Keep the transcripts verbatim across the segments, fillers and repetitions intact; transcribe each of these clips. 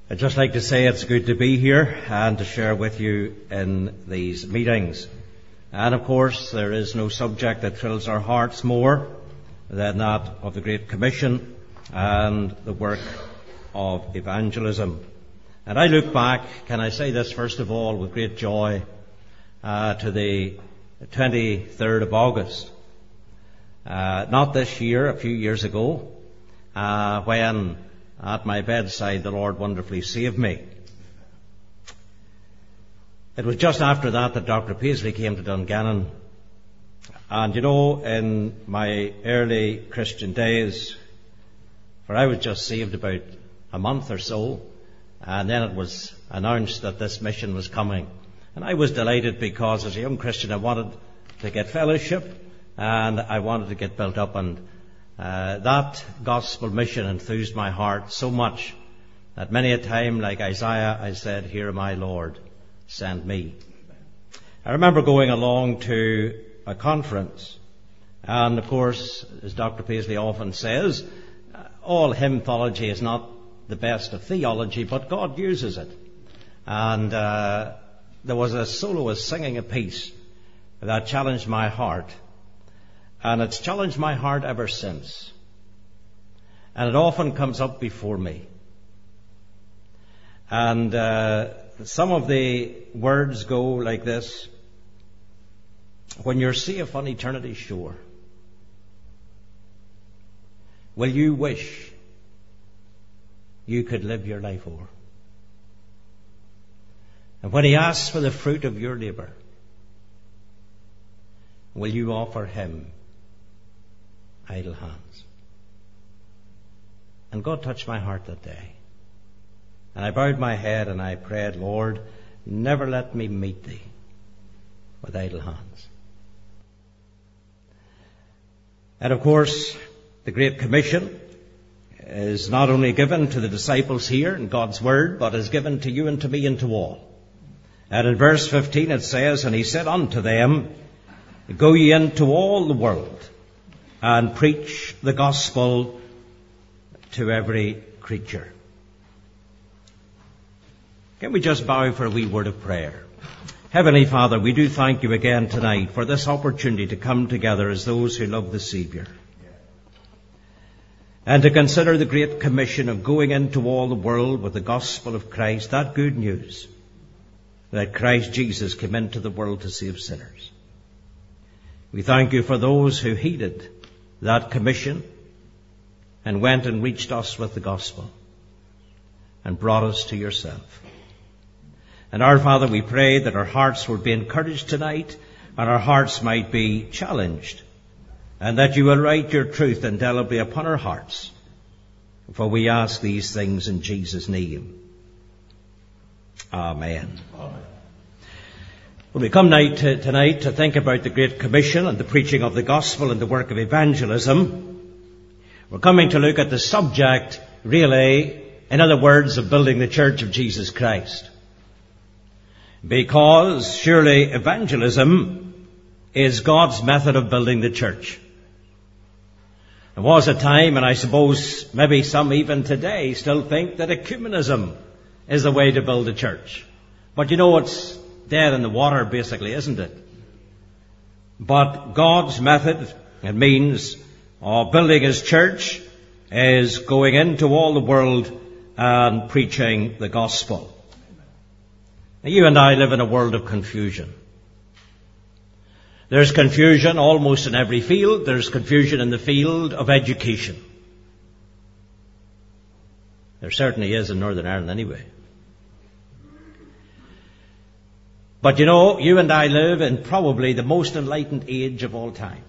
I'd just like to say it's good to be here and to share with you in these meetings. And of course, there is no subject that thrills our hearts more than that of the Great Commission and the work of evangelism. And I look back, can I say this first of all, with great joy, uh, to the twenty-third of August. Uh, not this year, a few years ago, uh, when at my bedside the Lord wonderfully saved me. It was just after that that Doctor Paisley came to Dungannon. And you know, in my early Christian days, for I was just saved about a month or so, and then it was announced that this mission was coming. And I was delighted because as a young Christian I wanted to get fellowship and I wanted to get built up, and uh, that gospel mission enthused my heart so much that many a time, like Isaiah, I said, "Here am I, Lord, send me." I remember going along to a conference, and of course, as Doctor Paisley often says, all hymnthology is not the best of theology, but God uses it. And uh, there was a soloist singing a piece that challenged my heart, and it's challenged my heart ever since. And it often comes up before me. And uh, some of the words go like this: when you're safe on eternity's shore, will you wish you could live your life over? And when he asks for the fruit of your labour, will you offer him idle hands? And God touched my heart that day. And I bowed my head and I prayed, "Lord, never let me meet thee with idle hands." And of course, the Great Commission is not only given to the disciples here in God's Word, but is given to you and to me and to all. And in verse fifteen it says, "And he said unto them, Go ye into all the world, and preach the gospel to every creature." Can we just bow for a wee word of prayer? Heavenly Father, we do thank you again tonight for this opportunity to come together as those who love the Saviour, and to consider the Great Commission of going into all the world with the gospel of Christ, that good news that Christ Jesus came into the world to save sinners. We thank you for those who heeded that commission and went and reached us with the gospel and brought us to yourself. And our Father, we pray that our hearts will be encouraged tonight and our hearts might be challenged, and that you will write your truth indelibly upon our hearts. For we ask these things in Jesus' name. Amen. Amen. Well, we come now to, tonight to think about the Great Commission and the preaching of the gospel and the work of evangelism. We're coming to look at the subject, really, in other words, of building the Church of Jesus Christ. Because surely evangelism is God's method of building the church. There was a time, and I suppose maybe some even today still think that ecumenism is the way to build a church. But you know, it's dead in the water basically, isn't it? But God's method, it means, of building his church is going into all the world and preaching the gospel. Now, you and I live in a world of confusion. There's confusion almost in every field. There's confusion in the field of education. There certainly is in Northern Ireland anyway. But you know, you and I live in probably the most enlightened age of all time.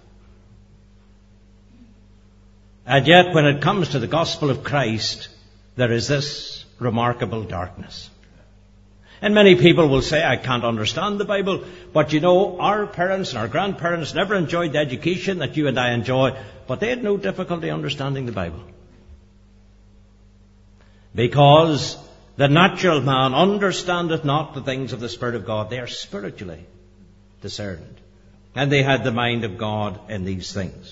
And yet, when it comes to the gospel of Christ, there is this remarkable darkness. And many people will say, "I can't understand the Bible." But you know, our parents and our grandparents never enjoyed the education that you and I enjoy, but they had no difficulty understanding the Bible. Because the natural man understandeth not the things of the Spirit of God. They are spiritually discerned. And they had the mind of God in these things.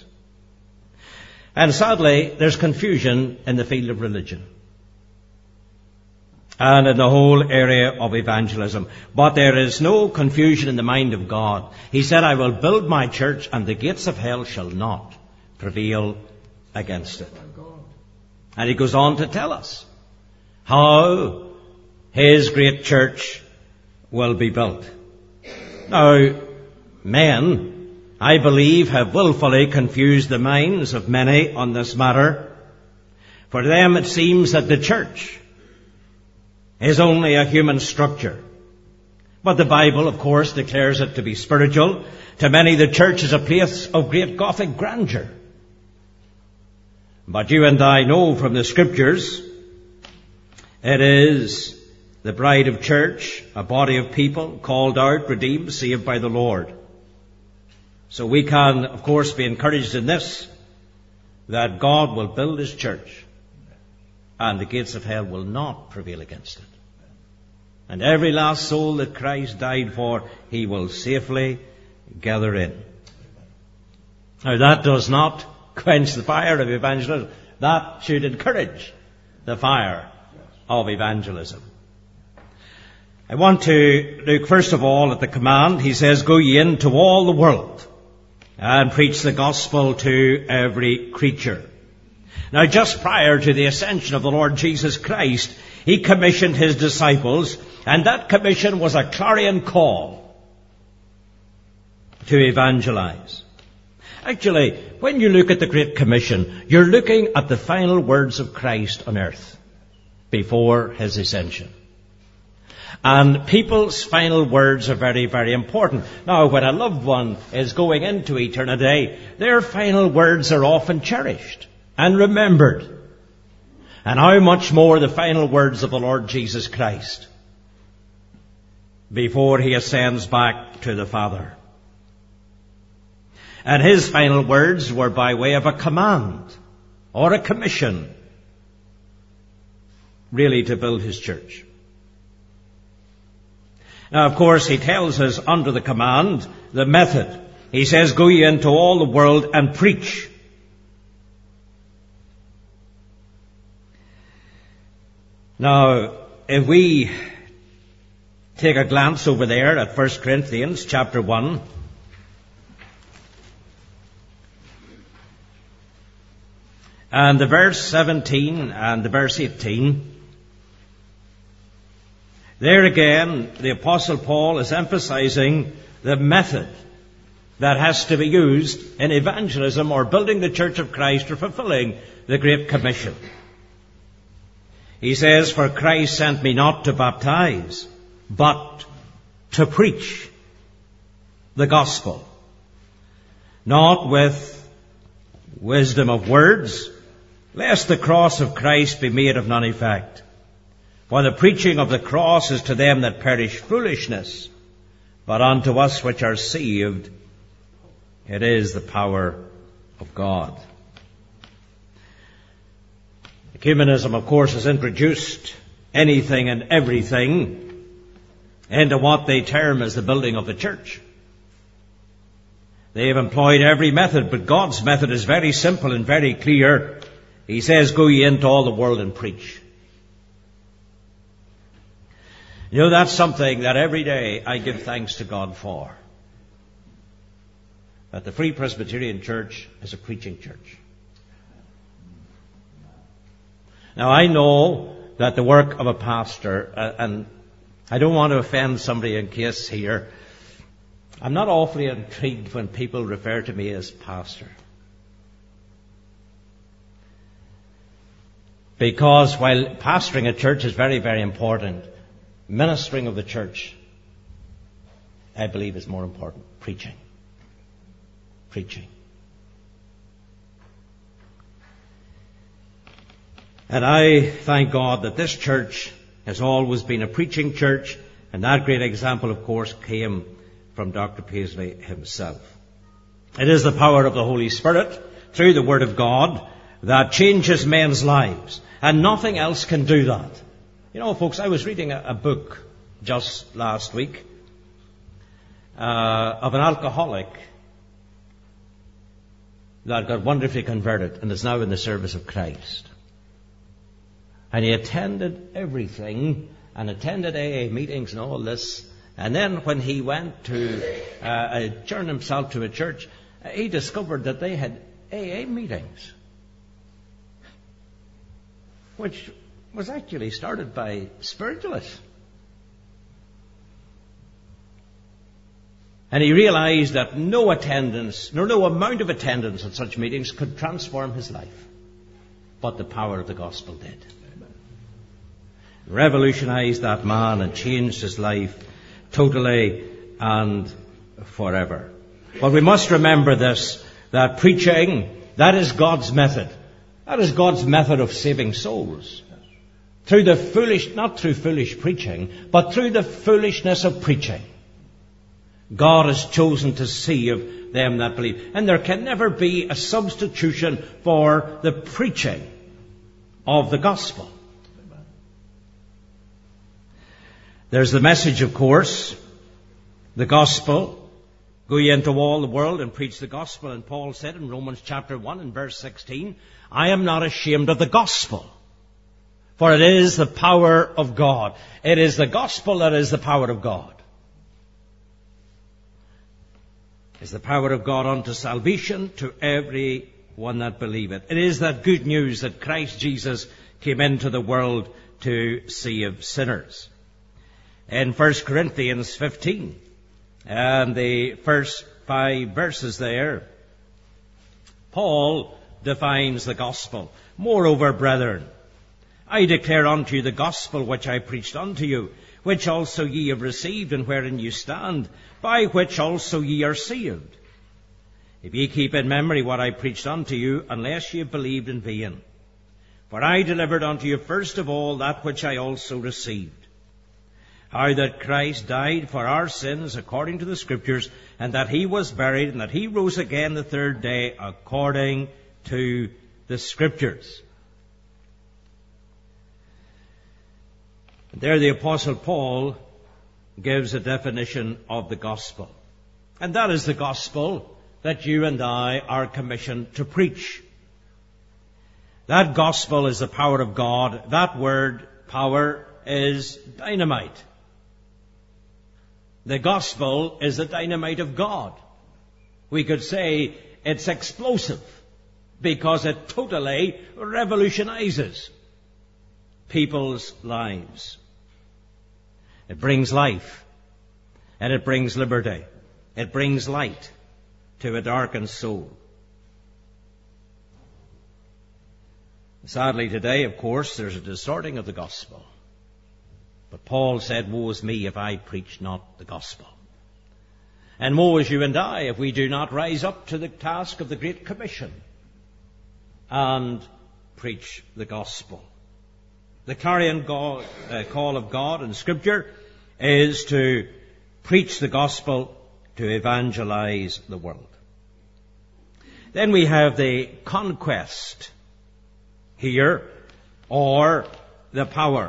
And sadly, there's confusion in the field of religion. and in the whole area of evangelism. But there is no confusion in the mind of God. He said, I will build my church, and the gates of hell shall not prevail against it. And he goes on to tell us how his great church will be built. Now, men, I believe, have willfully confused the minds of many on this matter. For them it seems that the church is only a human structure. But the Bible, of course, declares it to be spiritual. To many, the church is a place of great Gothic grandeur. But you and I know from the Scriptures, it is the bride of church, a body of people called out, redeemed, saved by the Lord. So we can, of course, be encouraged in this, that God will build his church, and the gates of hell will not prevail against it. And every last soul that Christ died for, he will safely gather in. Now, that does not quench the fire of evangelism. That should encourage the fire of evangelism. I want to look first of all at the command. He says, go ye into all the world and preach the gospel to every creature. Now, just prior to the ascension of the Lord Jesus Christ, he commissioned his disciples, and that commission was a clarion call to evangelize. Actually, when you look at the Great Commission, you're looking at the final words of Christ on earth before his ascension. And people's final words are very, very important. Now, when a loved one is going into eternity, their final words are often cherished and remembered. And how much more the final words of the Lord Jesus Christ before he ascends back to the Father. And his final words were by way of a command or a commission, really, to build his church. Now, of course, he tells us under the command the method. He says, go ye into all the world and preach. Now, if we take a glance over there at First Corinthians chapter one, and the verse seventeen and the verse eighteen, there again, the Apostle Paul is emphasizing the method that has to be used in evangelism or building the Church of Christ or fulfilling the Great Commission. He says, for Christ sent me not to baptize, but to preach the gospel, not with wisdom of words, lest the cross of Christ be made of none effect. For the preaching of the cross is to them that perish foolishness, but unto us which are saved, it is the power of God. Ecumenism, of course, has introduced anything and everything into what they term as the building of the church. They have employed every method, but God's method is very simple and very clear. He says, go ye into all the world and preach. You know, that's something that every day I give thanks to God for. That the Free Presbyterian Church is a preaching church. Now, I know that the work of a pastor, uh, and I don't want to offend somebody in case here, I'm not awfully intrigued when people refer to me as pastor. Because while pastoring a church is very, very important, ministering of the church, I believe, is more important. Preaching. Preaching. And I thank God that this church has always been a preaching church, and that great example, of course, came from Doctor Paisley himself. It is the power of the Holy Spirit through the Word of God that changes men's lives, and nothing else can do that. You know, folks, I was reading a, a book just last week uh, of an alcoholic that got wonderfully converted and is now in the service of Christ. And he attended everything, and attended A A meetings and all this. And then when he went to uh, adjourn himself to a church, uh, he discovered that they had A A meetings, which was actually started by spiritualists. And he realized that no attendance, nor no amount of attendance at such meetings could transform his life. But the power of the gospel did. Revolutionized that man and changed his life totally and forever. But we must remember this, that preaching, that is God's method. That is God's method of saving souls. Through the foolish, not through foolish preaching, but through the foolishness of preaching. God has chosen to save them that believe. And there can never be a substitution for the preaching of the gospel. There's the message, of course, the gospel. Go ye into all the world and preach the gospel. And Paul said in Romans chapter one and verse sixteen, I am not ashamed of the gospel, for it is the power of God. It is the gospel that is the power of God. Is the power of God unto salvation to every one that believeth. It is that good news that Christ Jesus came into the world to save sinners. In First Corinthians fifteen, and the first five verses there, Paul defines the gospel. Moreover, brethren, I declare unto you the gospel which I preached unto you, which also ye have received, and wherein you stand, by which also ye are saved, if ye keep in memory what I preached unto you, unless ye have believed in vain. For I delivered unto you first of all that which I also received, how that Christ died for our sins according to the Scriptures, and that he was buried, and that he rose again the third day according to the Scriptures. And there the Apostle Paul gives a definition of the gospel. And that is the gospel that you and I are commissioned to preach. That gospel is the power of God. That word, power, is dynamite. The gospel is the dynamite of God. We could say it's explosive because it totally revolutionizes people's lives. It brings life, and it brings liberty. It brings light to a darkened soul. Sadly today, of course, there's a distorting of the gospel. But Paul said, woe is me if I preach not the gospel. And woe is you and I if we do not rise up to the task of the Great Commission and preach the gospel. The clarion God, uh, call of God in Scripture is to preach the gospel, to evangelize the world. Then we have the conquest here, or the power.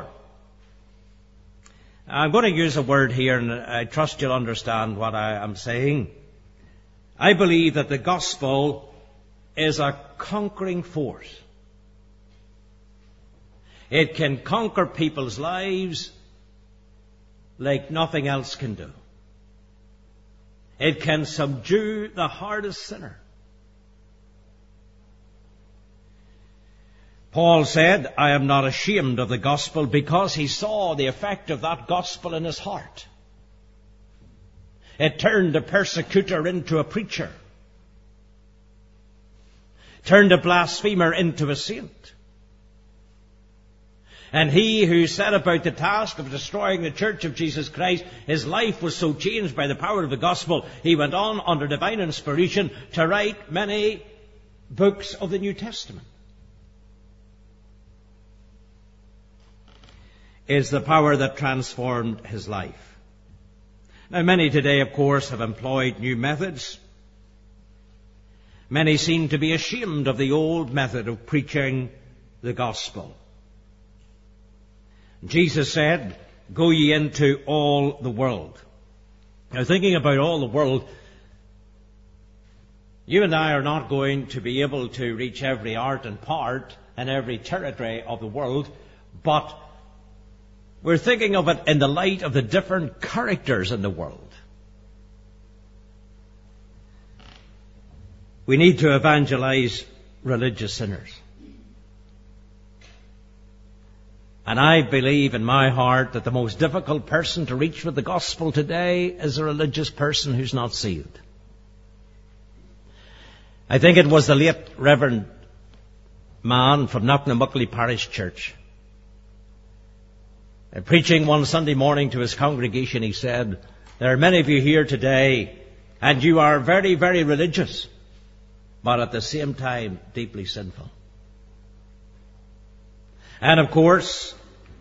I'm going to use a word here, and I trust you'll understand what I am saying. I believe that the gospel is a conquering force. It can conquer people's lives like nothing else can do. It can subdue the hardest sinner. Paul said, I am not ashamed of the gospel, because he saw the effect of that gospel in his heart. It turned a persecutor into a preacher. Turned a blasphemer into a saint. And he who set about the task of destroying the church of Jesus Christ, his life was so changed by the power of the gospel, he went on under divine inspiration to write many books of the New Testament. Is the power that transformed his life. Now, many today, of course, have employed new methods. Many seem to be ashamed of the old method of preaching the gospel. Jesus said, go ye into all the world. Now, thinking about all the world, you and I are not going to be able to reach every art and part and every territory of the world, but we're thinking of it in the light of the different characters in the world. We need to evangelize religious sinners. And I believe in my heart that the most difficult person to reach with the gospel today is a religious person who's not saved. I think it was the late Reverend man from Knocknamuckley Parish Church. Uh, preaching one Sunday morning to his congregation, he said, there are many of you here today, and you are very, very religious, but at the same time deeply sinful. And of course,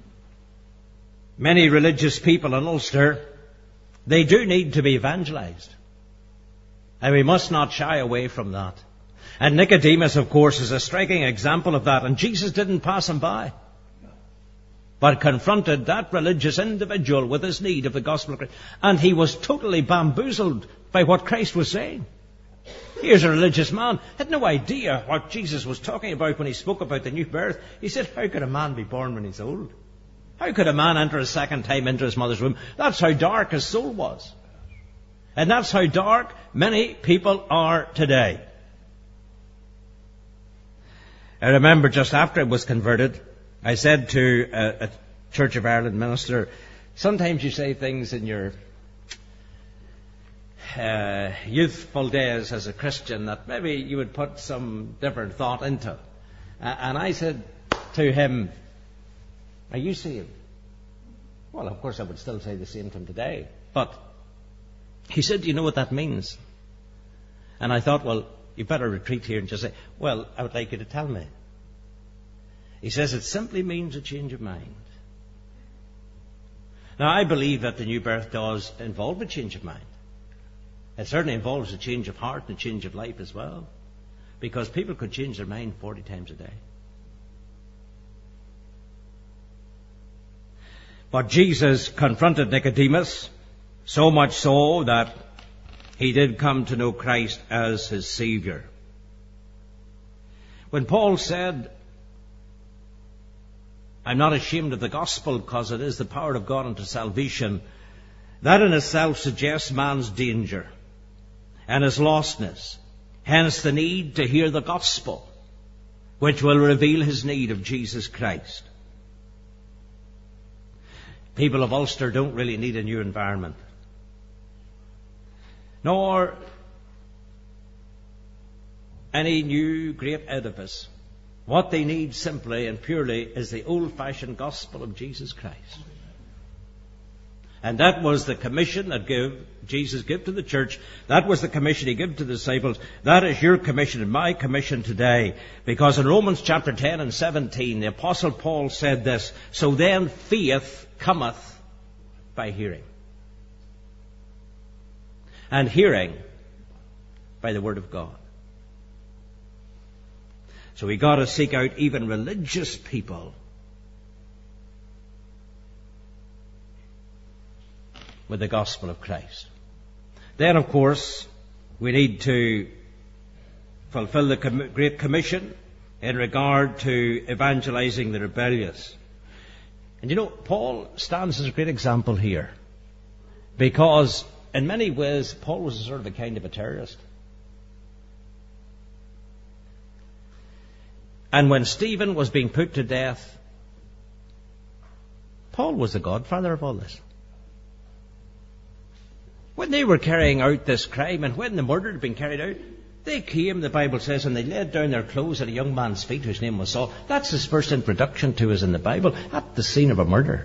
many religious people in Ulster, they do need to be evangelized. And we must not shy away from that. And Nicodemus, of course, is a striking example of that. And Jesus didn't pass him by, but confronted that religious individual with his need of the gospel of Christ. And he was totally bamboozled by what Christ was saying. Here's a religious man, had no idea what Jesus was talking about when he spoke about the new birth. He said, how could a man be born when he's old? How could a man enter a second time into his mother's womb? That's how dark his soul was. And that's how dark many people are today. I remember just after I was converted, I said to a, a Church of Ireland minister, sometimes you say things in your uh, youthful days as a Christian that maybe you would put some different thought into. Uh, and I said to him, are you saved? Well, of course I would still say the same to him today. But he said, do you know what that means? And I thought, well, you better retreat here and just say, well, I would like you to tell me. He says, it simply means a change of mind. Now, I believe that the new birth does involve a change of mind. It certainly involves a change of heart and a change of life as well. Because people could change their mind forty times a day. But Jesus confronted Nicodemus, so much so that he did come to know Christ as his Savior. When Paul said, I'm not ashamed of the gospel because it is the power of God unto salvation, that in itself suggests man's danger and his lostness. Hence the need to hear the gospel, which will reveal his need of Jesus Christ. People of Ulster don't really need a new environment, nor any new great edifice. What they need simply and purely is the old-fashioned gospel of Jesus Christ. And that was the commission that give, Jesus gave to the church. That was the commission he gave to the disciples. That is your commission and my commission today. Because in Romans chapter ten and seventeen, the Apostle Paul said this, so then faith cometh by hearing. And hearing by the word of God. So we got to seek out even religious people with the gospel of Christ. Then, of course, we need to fulfill the com- Great Commission in regard to evangelizing the rebellious. And you know, Paul stands as a great example here, because in many ways Paul was a sort of a kind of a terrorist. And when Stephen was being put to death, Paul was the godfather of all this. When they were carrying out this crime and when the murder had been carried out, they came, the Bible says, and they laid down their clothes at a young man's feet whose name was Saul. That's his first introduction to us in the Bible, at the scene of a murder.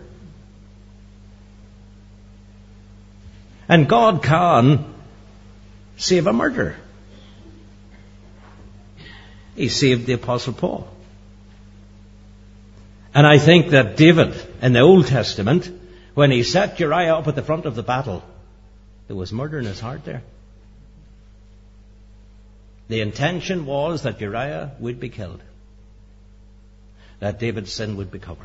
And God can save a murderer. He saved the Apostle Paul. And I think that David, in the Old Testament, when he set Uriah up at the front of the battle, there was murder in his heart there. The intention was that Uriah would be killed, that David's sin would be covered.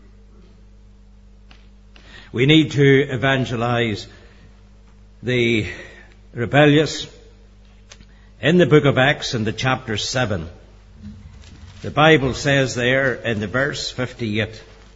We need to evangelize the rebellious. In the book of Acts, in the chapter seven, the Bible says there in the verse fifty-eight,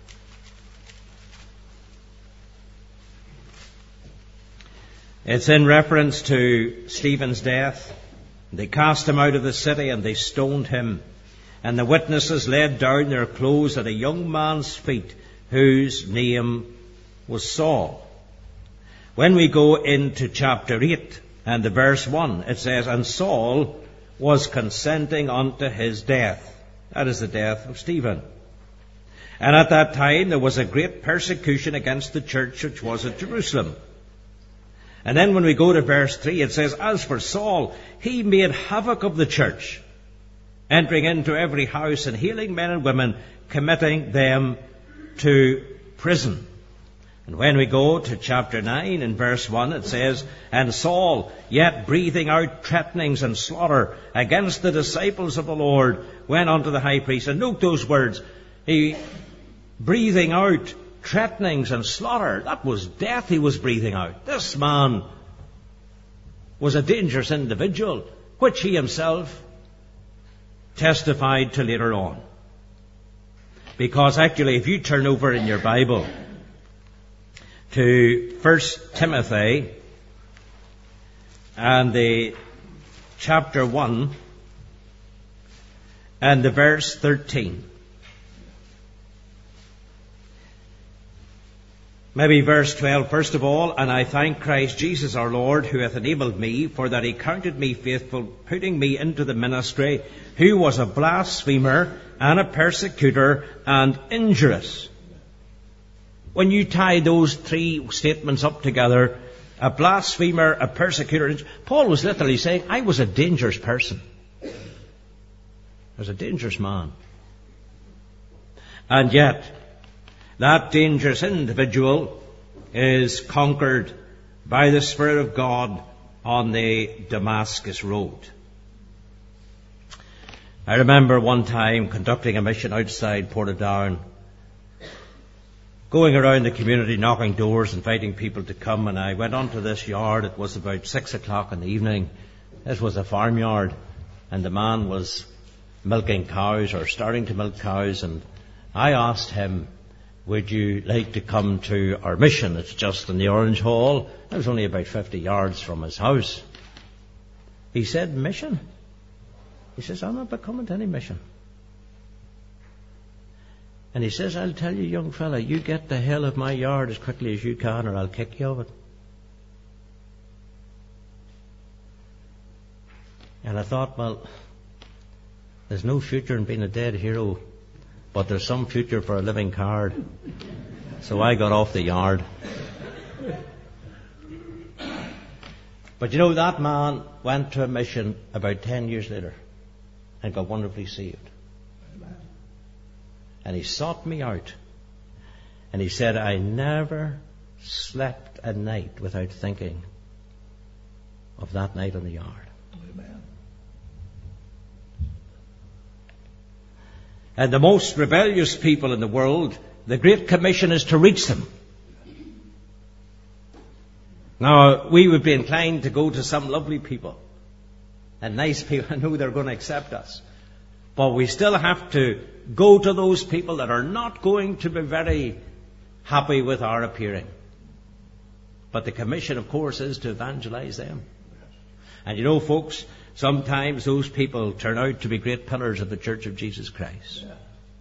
It's in reference to Stephen's death. They cast him out of the city and they stoned him. And the witnesses laid down their clothes at a young man's feet whose name was Saul. When we go into chapter eight and the verse one, it says, and Saul was consenting unto his death. That is the death of Stephen. And at that time there was a great persecution against the church which was at Jerusalem. And then when we go to verse three, it says, as for Saul, he made havoc of the church, entering into every house and healing men and women, committing them to prison. And when we go to chapter nine and verse one, it says, and Saul, yet breathing out threatenings and slaughter against the disciples of the Lord, went unto the high priest. And note those words. He, breathing out threatenings and slaughter. That was death he was breathing out. This man was a dangerous individual, which he himself testified to later on. Because actually, if you turn over in your Bible to First Timothy and the chapter one and the verse thirteen. Maybe verse twelve, first of all, and I thank Christ Jesus our Lord, who hath enabled me, for that he counted me faithful, putting me into the ministry, who was a blasphemer and a persecutor and injurious. When you tie those three statements up together, a blasphemer, a persecutor, Paul was literally saying, I was a dangerous person. I was a dangerous man. And yet, that dangerous individual is conquered by the Spirit of God on the Damascus Road. I remember one time conducting a mission outside Portadown, going around the community, knocking doors, inviting people to come, and I went onto this yard. It was about six o'clock in the evening. This was a farmyard, and the man was milking cows, or starting to milk cows, and I asked him, would you like to come to our mission? It's just in the Orange Hall. I was only about fifty yards from his house. He said, mission? He says, I'm not coming to any mission. And he says, I'll tell you, young fella, you get the hell of my yard as quickly as you can, or I'll kick you of it. And I thought, well, there's no future in being a dead hero, but there's some future for a living card. So I got off the yard. But you know, that man went to a mission about ten years later and got wonderfully saved. And he sought me out. And he said, I never slept a night without thinking of that night on the yard. Amen. And the most rebellious people in the world, the Great Commission is to reach them. Now, we would be inclined to go to some lovely people and nice people and know they're going to accept us. But we still have to go to those people that are not going to be very happy with our appearing. But the commission, of course, is to evangelize them. And you know, folks, sometimes those people turn out to be great pillars of the Church of Jesus Christ. Yeah.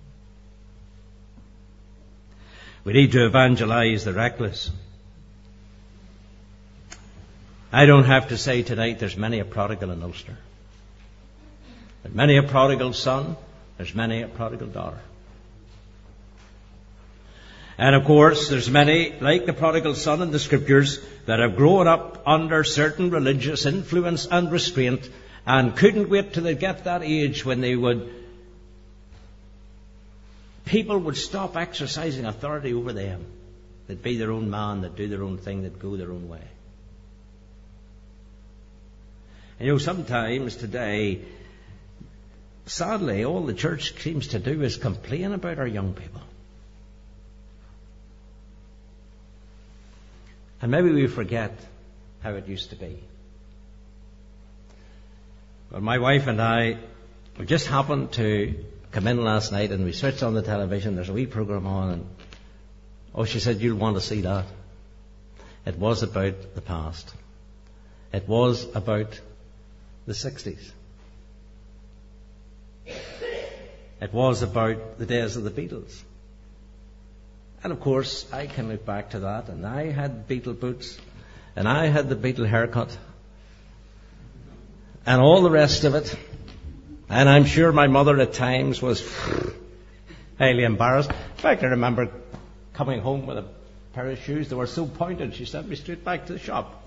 We need to evangelize the reckless. I don't have to say tonight there's many a prodigal in Ulster. There's many a prodigal son. There's many a prodigal daughter. And of course, there's many, like the prodigal son in the Scriptures, that have grown up under certain religious influence and restraint and couldn't wait till they get that age when they would, people would stop exercising authority over them. They'd be their own man, they'd do their own thing, they'd go their own way. And you know, sometimes today, sadly, all the church seems to do is complain about our young people. And maybe we forget how it used to be. Well, my wife and I, we just happened to come in last night and we switched on the television. There's a wee program on, and oh, she said, you'll want to see that. It was about the past. It was about the sixties. It was about the days of the Beatles. And of course, I can look back to that, and I had Beatle boots, and I had the Beatle haircut, and all the rest of it. And I'm sure my mother at times was highly embarrassed. In fact, I remember coming home with a pair of shoes that were so pointed, she sent me straight back to the shop.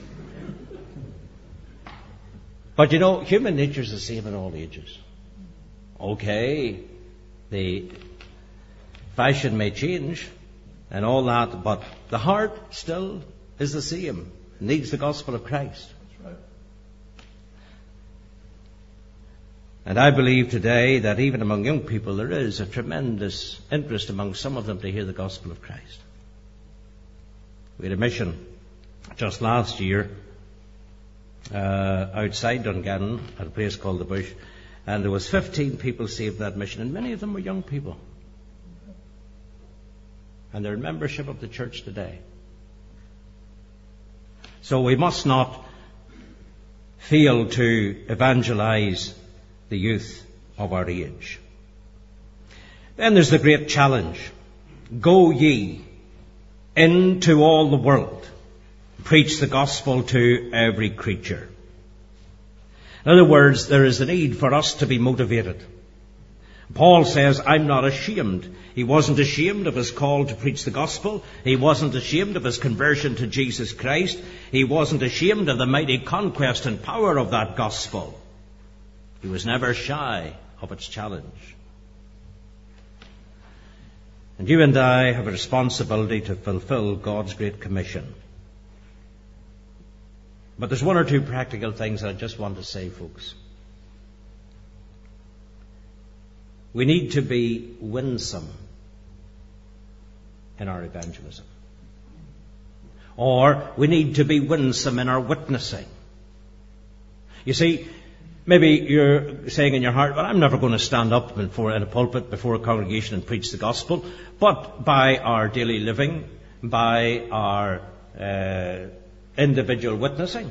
But you know, human nature is the same in all ages. Okay, the fashion may change and all that, but the heart still is the same. It needs the gospel of Christ. That's right. And I believe today that even among young people there is a tremendous interest among some of them to hear the gospel of Christ. We had a mission just last year uh, outside Dungannon at a place called the Bush, and there was fifteen people saved in that mission, and many of them were young people. And they're in membership of the church today. So we must not fail to evangelize the youth of our age. Then there's the great challenge. Go ye into all the world, preach the gospel to every creature. In other words, there is a need for us to be motivated. Paul says, I'm not ashamed. He wasn't ashamed of his call to preach the gospel. He wasn't ashamed of his conversion to Jesus Christ. He wasn't ashamed of the mighty conquest and power of that gospel. He was never shy of its challenge. And you and I have a responsibility to fulfill God's great commission. But there's one or two practical things I just want to say, folks. We need to be winsome in our evangelism. Or we need to be winsome in our witnessing. You see, maybe you're saying in your heart, well, I'm never going to stand up before, in a pulpit before a congregation and preach the gospel. But by our daily living, by our uh, individual witnessing,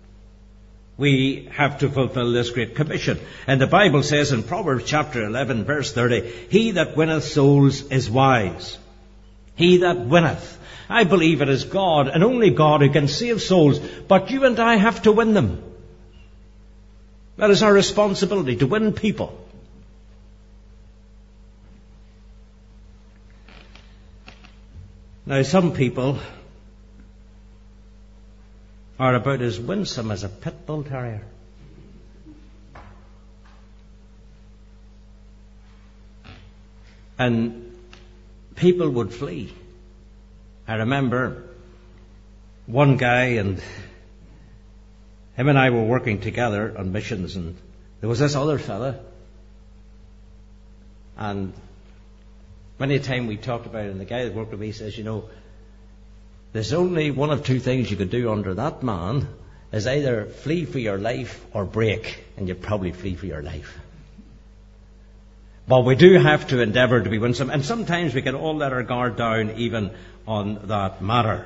we have to fulfill this great commission. And the Bible says in Proverbs chapter eleven, verse thirty, he that winneth souls is wise. He that winneth. I believe it is God and only God who can save souls. But you and I have to win them. That is our responsibility, to win people. Now, some people are about as winsome as a pit bull terrier. And people would flee. I remember one guy, and him and I were working together on missions, and there was this other fella, and many time we talked about it, and the guy that worked with me says, you know, there's only one of two things you could do under that man, is either flee for your life or break, and you'd probably flee for your life. But we do have to endeavour to be winsome, and sometimes we can all let our guard down even on that matter.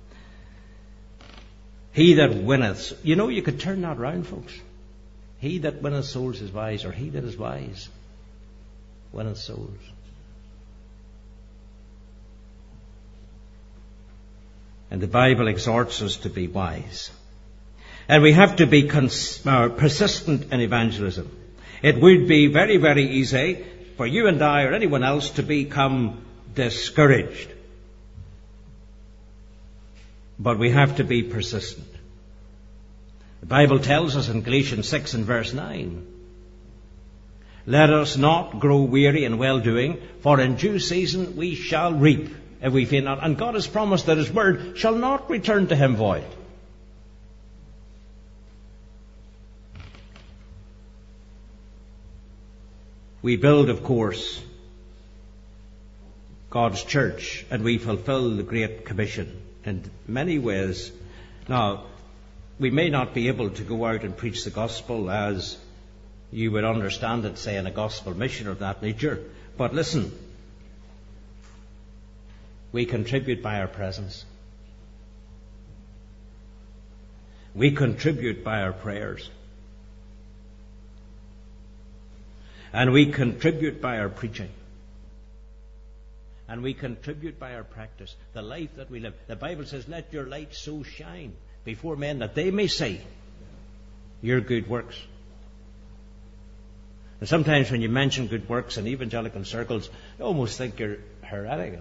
He that winneth, you know, you could turn that round, folks. He that winneth souls is wise, or he that is wise winneth souls. And the Bible exhorts us to be wise. And we have to be cons- uh, persistent in evangelism. It would be very, very easy for you and I or anyone else to become discouraged. But we have to be persistent. The Bible tells us in Galatians six and verse nine, let us not grow weary in well-doing, for in due season we shall reap if we faint not. And God has promised that His word shall not return to Him void. We build, of course, God's church, and we fulfill the Great Commission in many ways. Now, we may not be able to go out and preach the gospel as you would understand it, say, in a gospel mission of that nature. But listen, we contribute by our presence. We contribute by our prayers. And we contribute by our preaching. And we contribute by our practice, the life that we live. The Bible says, let your light so shine before men that they may see your good works. And sometimes when you mention good works in evangelical circles, you almost think you're heretical.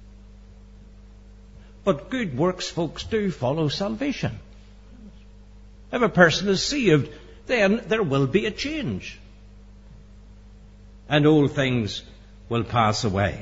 But good works, folks, do follow salvation. If a person is saved, then there will be a change. And old things will pass away.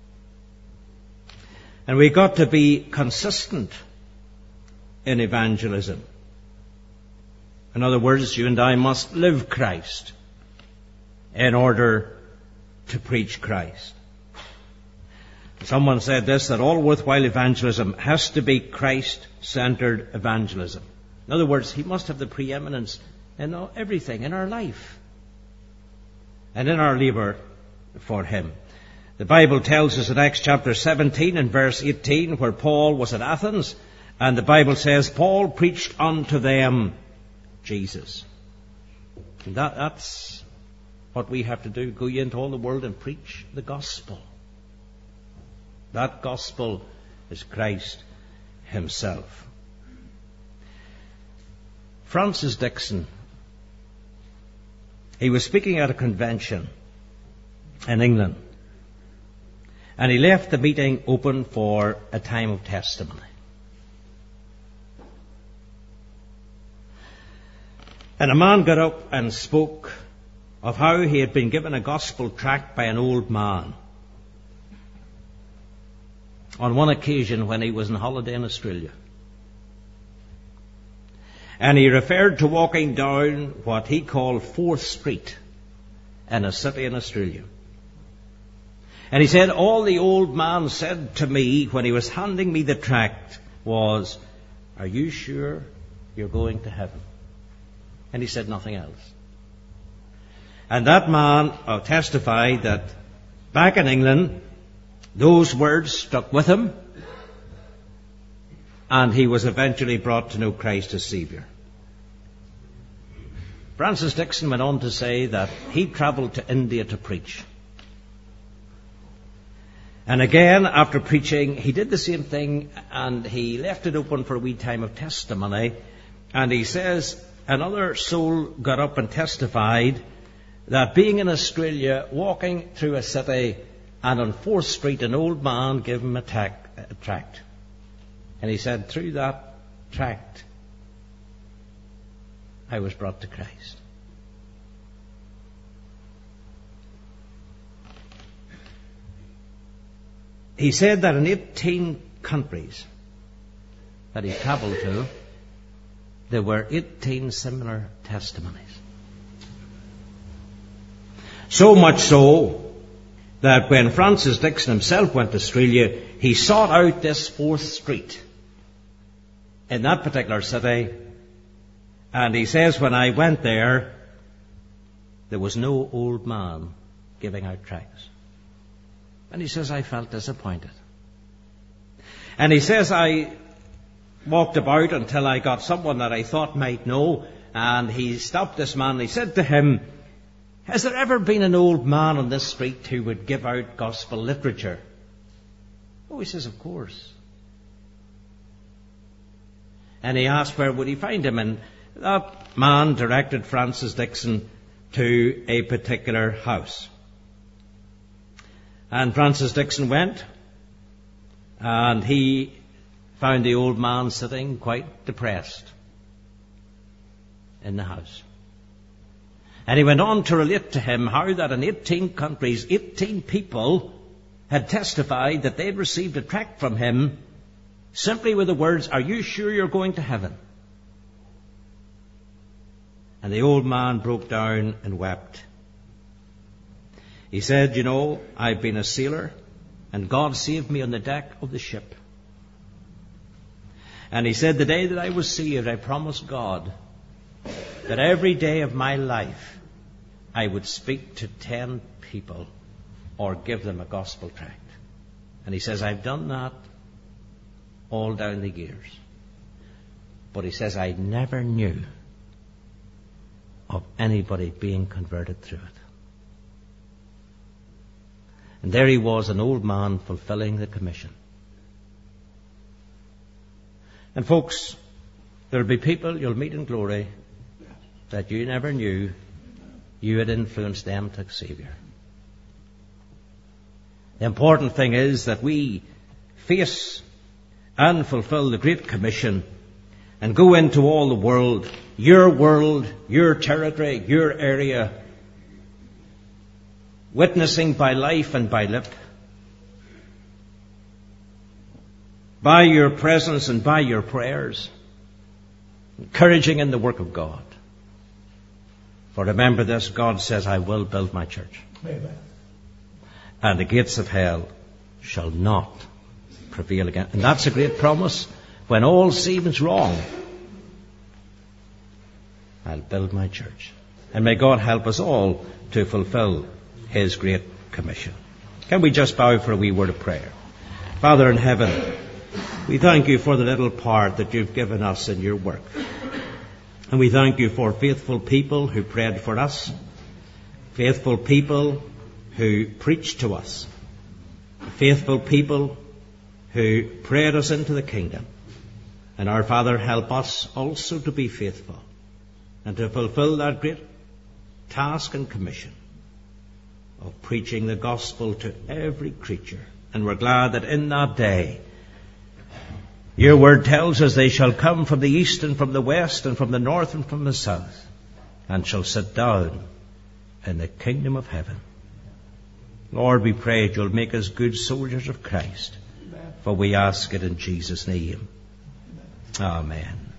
And we've got to be consistent in evangelism. In other words, you and I must live Christ in order to preach Christ. Someone said this, that all worthwhile evangelism has to be Christ-centered evangelism. In other words, he must have the preeminence in everything in our life and in our labour for him. The Bible tells us in Acts chapter seventeen and verse eighteen, where Paul was at Athens, and the Bible says, Paul preached unto them Jesus. And that, that's what we have to do, go ye into all the world and preach the gospel. That gospel is Christ himself. Francis Dixon, he was speaking at a convention in England, and he left the meeting open for a time of testimony. And a man got up and spoke of how he had been given a gospel tract by an old man on one occasion when he was on holiday in Australia. And he referred to walking down what he called Fourth Street in a city in Australia. And he said, all the old man said to me when he was handing me the tract was, are you sure you're going to heaven? And he said nothing else. And that man uh, testified that back in England, those words stuck with him, and he was eventually brought to know Christ as Saviour. Francis Dixon went on to say that he travelled to India to preach. And again, after preaching, he did the same thing, and he left it open for a wee time of testimony. And he says another soul got up and testified that being in Australia, walking through a city, and on Fourth Street, an old man gave him a, tac- a tract. And he said, through that tract, I was brought to Christ. He said that in eighteen countries that he travelled to, there were eighteen similar testimonies. So much so that when Francis Dixon himself went to Australia, he sought out this Fourth Street in that particular city. And he says, when I went there, there was no old man giving out tracts. And he says, I felt disappointed. And he says, I walked about until I got someone that I thought might know. And he stopped this man and he said to him, has there ever been an old man on this street who would give out gospel literature? Oh, he says, of course. And he asked where would he find him, and that man directed Francis Dixon to a particular house. And Francis Dixon went, and he found the old man sitting quite depressed in the house. And he went on to relate to him how that in eighteen countries, eighteen people had testified that they had received a tract from him simply with the words, are you sure you're going to heaven? And the old man broke down and wept. He said, you know, I've been a sailor, and God saved me on the deck of the ship. And he said, the day that I was saved, I promised God that every day of my life I would speak to ten people or give them a gospel tract. And he says, I've done that all down the years. But he says, I never knew of anybody being converted through it. And there he was, an old man fulfilling the commission. And folks, there'll be people you'll meet in glory that you never knew you had influenced them to Savior. The important thing is that we face and fulfill the Great Commission and go into all the world, your world, your territory, your area, witnessing by life and by lip, by your presence and by your prayers, encouraging in the work of God. For remember this, God says, I will build my church. Amen. And the gates of hell shall not prevail again. And that's a great promise. When all seems wrong, I'll build my church. And may God help us all to fulfill His great commission. Can we just bow for a wee word of prayer? Father in heaven, we thank you for the little part that you've given us in your work. And we thank you for faithful people who prayed for us, faithful people who preached to us, faithful people who prayed us into the kingdom. And our Father, help us also to be faithful and to fulfill that great task and commission of preaching the gospel to every creature. And we're glad that in that day, your word tells us they shall come from the east and from the west and from the north and from the south and shall sit down in the kingdom of heaven. Lord, we pray you'll make us good soldiers of Christ. For we ask it in Jesus' name. Amen.